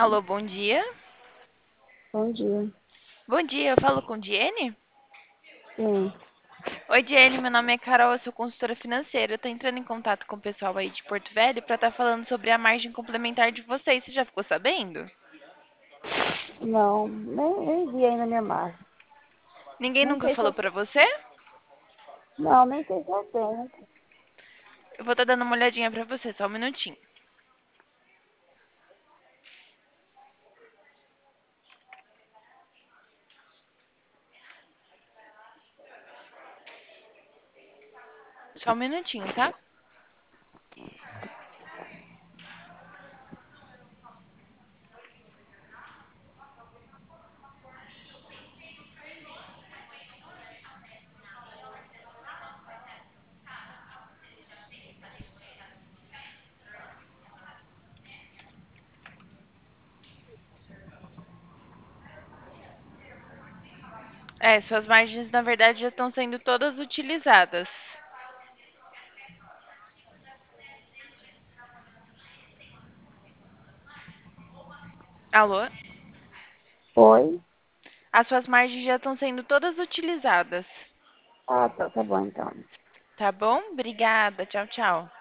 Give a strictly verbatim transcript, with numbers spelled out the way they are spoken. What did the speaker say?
Alô, bom dia. Bom dia. Bom dia, eu falo com Diene? Sim, Oi, Diene, meu nome é Carol, eu sou consultora financeira. Eu tô entrando em contato com o pessoal aí de Porto Velho para estar falando sobre a margem complementar de vocês. Você já ficou sabendo? não, nem, nem vi ainda minha marca. Ninguém Nem nunca sei se falou eu, para você? não, nem sei se eu tenho. Eu vou estar dando uma olhadinha para você, só um minutinho. Só um minutinho, tá? É, suas margens na verdade já estão sendo todas utilizadas. Alô? Foi? As suas margens já estão sendo todas utilizadas. Ah, tá, tá bom então. Tá bom? Obrigada. Tchau, tchau.